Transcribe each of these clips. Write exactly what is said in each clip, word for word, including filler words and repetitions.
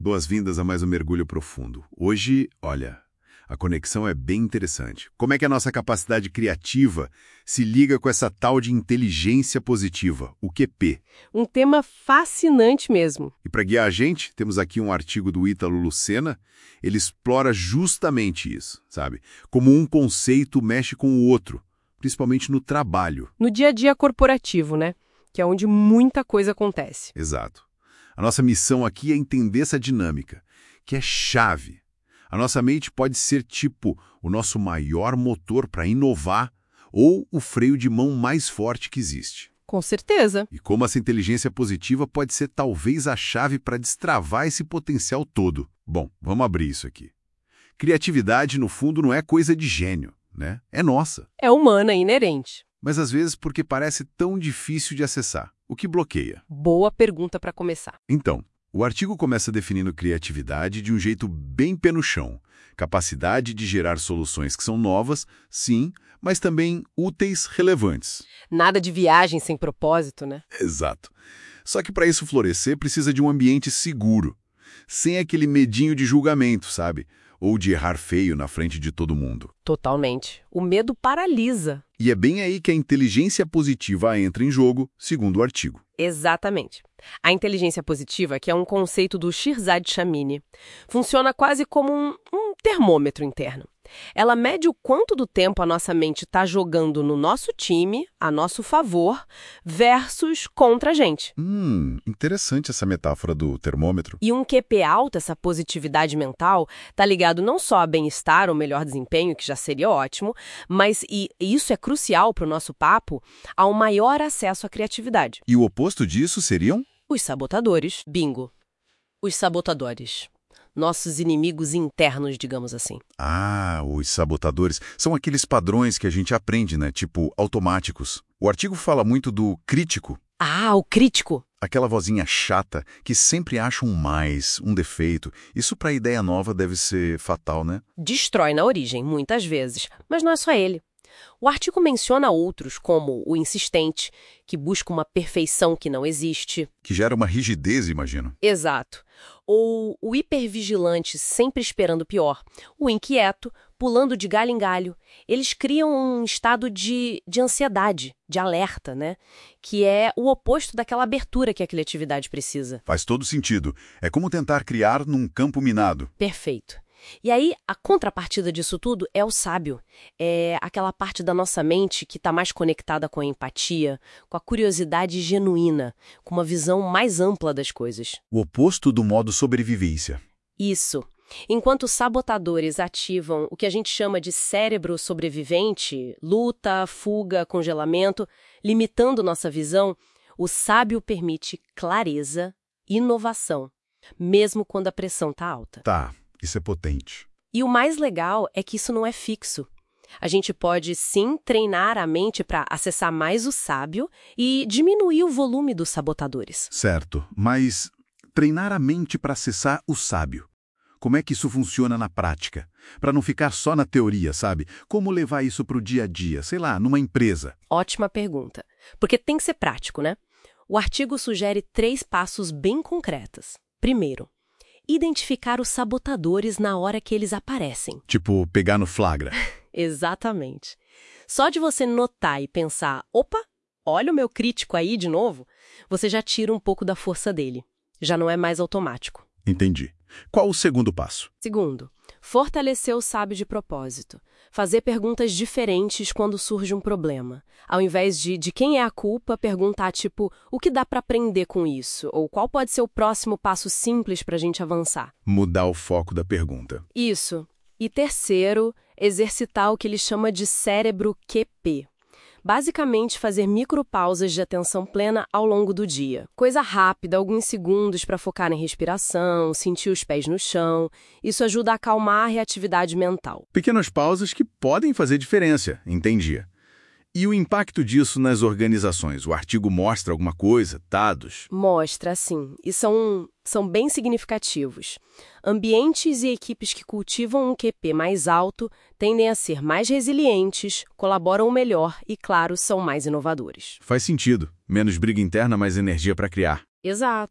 Boas-vindas a mais um Mergulho Profundo. Hoje, olha, a conexão é bem interessante. Como é que a nossa capacidade criativa se liga com essa tal de inteligência positiva, o Q P? Um tema fascinante mesmo. E para guiar a gente, temos aqui um artigo do Ítalo Lucena. Ele explora justamente isso, sabe? Como um conceito mexe com o outro, principalmente no trabalho. No dia a dia corporativo, né? Que é onde muita coisa acontece. Exato. A nossa missão aqui é entender essa dinâmica, que é chave. A nossa mente pode ser tipo o nosso maior motor para inovar ou o freio de mão mais forte que existe. Com certeza. E como essa inteligência positiva pode ser talvez a chave para destravar esse potencial todo. Bom, vamos abrir isso aqui. Criatividade, no fundo, não é coisa de gênio, né? É nossa. É humana, inerente. Mas às vezes porque parece tão difícil de acessar. O que bloqueia? Boa pergunta para começar. Então, o artigo começa definindo criatividade de um jeito bem pé no chão. Capacidade de gerar soluções que são novas, sim, mas também úteis, relevantes. Nada de viagem sem propósito, né? Exato. Só que para isso florescer precisa de um ambiente seguro, sem aquele medinho de julgamento, sabe? Ou de errar feio na frente de todo mundo. Totalmente. O medo paralisa. E é bem aí que a inteligência positiva entra em jogo, segundo o artigo. Exatamente. A inteligência positiva, que é um conceito do Shirzad Chamine, funciona quase como um, um termômetro interno. Ela mede o quanto do tempo a nossa mente está jogando no nosso time, a nosso favor, versus contra a gente. Hum, interessante essa metáfora do termômetro. E um Q P alto, essa positividade mental, está ligado não só a bem-estar ou melhor desempenho, que já seria ótimo, mas, e isso é crucial para o nosso papo, ao maior acesso à criatividade. E o oposto disso seriam? Os sabotadores. Bingo. Os sabotadores. Nossos inimigos internos, digamos assim. Ah, os sabotadores. São aqueles padrões que a gente aprende, né? Tipo, automáticos. O artigo fala muito do crítico. Ah, o crítico. Aquela vozinha chata que sempre acha um mais, um defeito. Isso para a ideia nova deve ser fatal, né? Destrói na origem, muitas vezes. Mas não é só ele. O artigo menciona outros, como o insistente, que busca uma perfeição que não existe. Que gera uma rigidez, imagino. Exato. Ou o hipervigilante, sempre esperando o pior. O inquieto, pulando de galho em galho. Eles criam um estado de, de ansiedade, de alerta, né? Que é o oposto daquela abertura que a criatividade precisa. Faz todo sentido. É como tentar criar num campo minado. Perfeito. E aí, a contrapartida disso tudo é o sábio. É aquela parte da nossa mente que está mais conectada com a empatia, com a curiosidade genuína, com uma visão mais ampla das coisas. O oposto do modo sobrevivência. Isso. Enquanto os sabotadores ativam o que a gente chama de cérebro sobrevivente, luta, fuga, congelamento, limitando nossa visão, o sábio permite clareza, inovação, mesmo quando a pressão está alta. Tá. Isso é potente. E o mais legal é que isso não é fixo. A gente pode, sim, treinar a mente para acessar mais o sábio e diminuir o volume dos sabotadores. Certo, mas treinar a mente para acessar o sábio. Como é que isso funciona na prática? Para não ficar só na teoria, sabe? Como levar isso para o dia a dia, sei lá, numa empresa? Ótima pergunta. Porque tem que ser prático, né? O artigo sugere três passos bem concretos. Primeiro, identificar os sabotadores na hora que eles aparecem. Tipo, pegar no flagra. Exatamente. Só de você notar e pensar, opa, olha o meu crítico aí de novo, você já tira um pouco da força dele. Já não é mais automático. Entendi. Qual o segundo passo? Segundo, fortalecer o sábio de propósito. Fazer perguntas diferentes quando surge um problema. Ao invés de de quem é a culpa, perguntar tipo, o que dá para aprender com isso? Ou qual pode ser o próximo passo simples para a gente avançar? Mudar o foco da pergunta. Isso. E terceiro, exercitar o que ele chama de cérebro Q P. Basicamente, fazer micropausas de atenção plena ao longo do dia. Coisa rápida, alguns segundos para focar na respiração, sentir os pés no chão. Isso ajuda a acalmar a reatividade mental. Pequenas pausas que podem fazer diferença, entendi. E o impacto disso nas organizações? O artigo mostra alguma coisa, dados? Mostra, sim. E são, são bem significativos. Ambientes e equipes que cultivam um Q P mais alto tendem a ser mais resilientes, colaboram melhor e, claro, são mais inovadores. Faz sentido. Menos briga interna, mais energia para criar. Exato.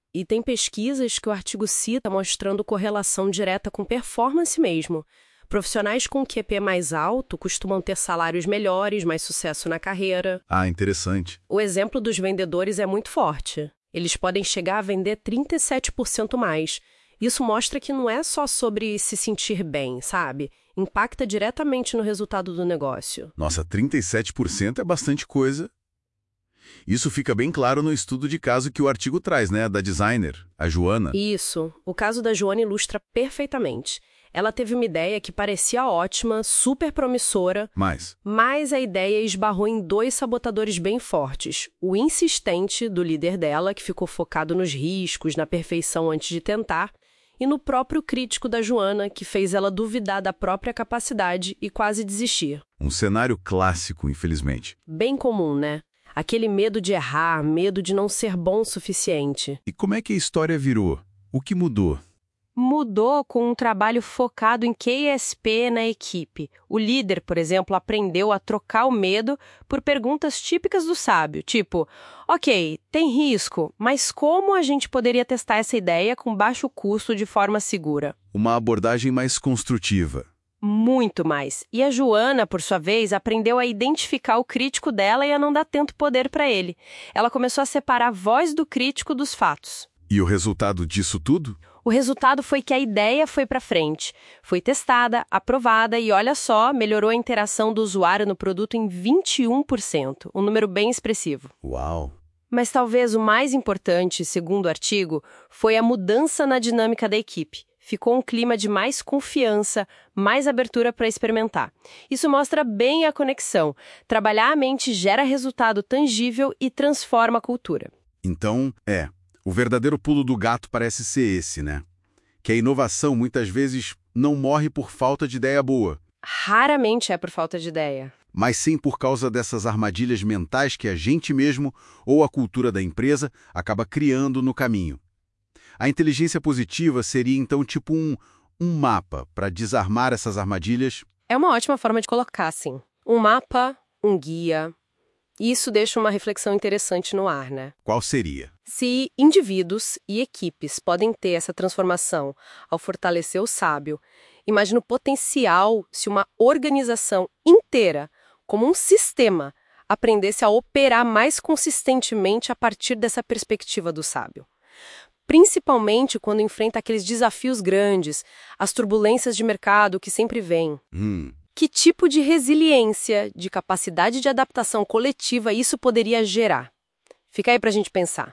E tem pesquisas que o artigo cita mostrando correlação direta com performance mesmo. Profissionais com Q P mais alto costumam ter salários melhores, mais sucesso na carreira. Ah, interessante. O exemplo dos vendedores é muito forte. Eles podem chegar a vender trinta e sete por cento mais. Isso mostra que não é só sobre se sentir bem, sabe? Impacta diretamente no resultado do negócio. Nossa, trinta e sete por cento é bastante coisa. Isso fica bem claro no estudo de caso que o artigo traz, né? Da designer, a Joana. Isso. O caso da Joana ilustra perfeitamente. Ela teve uma ideia que parecia ótima, super promissora, Mas, mas a ideia esbarrou em dois sabotadores bem fortes. O insistente do líder dela, que ficou focado nos riscos, na perfeição antes de tentar, e no próprio crítico da Joana, que fez ela duvidar da própria capacidade e quase desistir. um cenário clássico, infelizmente. Bem comum, né? Aquele medo de errar, medo de não ser bom o suficiente. E como é que a história virou? O que mudou? Mudou com um trabalho focado em Q S P na equipe. O líder, por exemplo, aprendeu a trocar o medo por perguntas típicas do sábio, tipo, ok, tem risco, mas como a gente poderia testar essa ideia com baixo custo de forma segura? Uma abordagem mais construtiva. Muito mais. E a Joana, por sua vez, aprendeu a identificar o crítico dela e a não dar tanto poder para ele. Ela começou a separar a voz do crítico dos fatos. E o resultado disso tudo? O resultado foi que a ideia foi para frente. Foi testada, aprovada e, olha só, melhorou a interação do usuário no produto em vinte e um por cento, um número bem expressivo. Uau! Mas talvez o mais importante, segundo o artigo, foi a mudança na dinâmica da equipe. Ficou um clima de mais confiança, mais abertura para experimentar. Isso mostra bem a conexão. Trabalhar a mente gera resultado tangível e transforma a cultura. Então, é, o verdadeiro pulo do gato parece ser esse, né? Que a inovação muitas vezes não morre por falta de ideia boa. Raramente é por falta de ideia. Mas sim por causa dessas armadilhas mentais que a gente mesmo ou a cultura da empresa acaba criando no caminho. A inteligência positiva seria então tipo um, um mapa para desarmar essas armadilhas? É uma ótima forma de colocar, sim. Um mapa, um guia. E isso deixa uma reflexão interessante no ar, né? Qual seria? Se indivíduos e equipes podem ter essa transformação ao fortalecer o sábio, imagina o potencial se uma organização inteira, como um sistema, aprendesse a operar mais consistentemente a partir dessa perspectiva do sábio. Principalmente quando enfrenta aqueles desafios grandes, as turbulências de mercado que sempre vêm. Hum. Que tipo de resiliência, de capacidade de adaptação coletiva isso poderia gerar? Fica aí pra gente pensar.